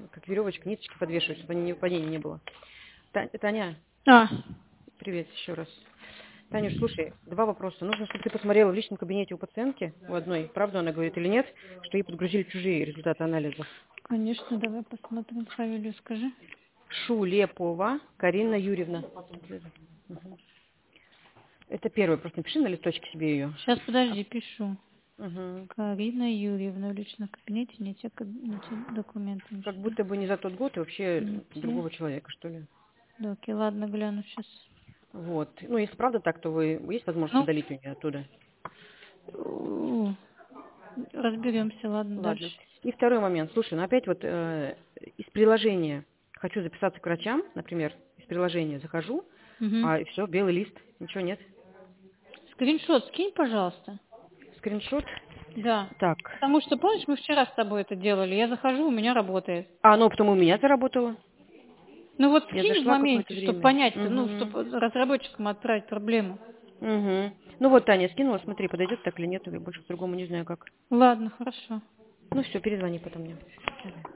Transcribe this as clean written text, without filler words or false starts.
как веревочка, ниточки подвешивать, чтобы падения не было. Таня, А, привет еще раз. Танюш, слушай, два вопроса. Нужно, чтобы ты посмотрела в личном кабинете у пациентки, у одной, правду она говорит или нет, что ей подгрузили чужие результаты анализа. конечно, давай посмотрим фамилию, скажи. Шулепова Карина Юрьевна. Мгм. Это первое, просто напиши на листочке себе ее. Сейчас, подожди, пишу. Угу. Карина Юрьевна в личном кабинете, не те документы. Как будто бы не за тот год и вообще Не те другого человека, что ли. доки. Ладно, гляну сейчас. Вот. Ну, если правда так, то вы есть возможность Ну, удалить у нее оттуда. разберемся, ладно, Ладно. дальше. И второй момент. Слушай, ну опять вот из приложения хочу записаться к врачам, например, из приложения захожу, Угу. а все, белый лист, ничего нет. Скриншот скинь, пожалуйста. Скриншот. Да. Так. Потому что, помнишь, мы вчера с тобой это делали. Я захожу, у меня работает. А, ну потом у меня заработало. Ну вот Я скинь в зашла какое-то моменте, чтобы время. понять, ну, Угу. чтобы разработчикам отправить проблему. Угу. Ну вот, Таня скинула, смотри, подойдет так или нет, я больше к другому не знаю как. Ладно, хорошо. Ну все, перезвони потом мне.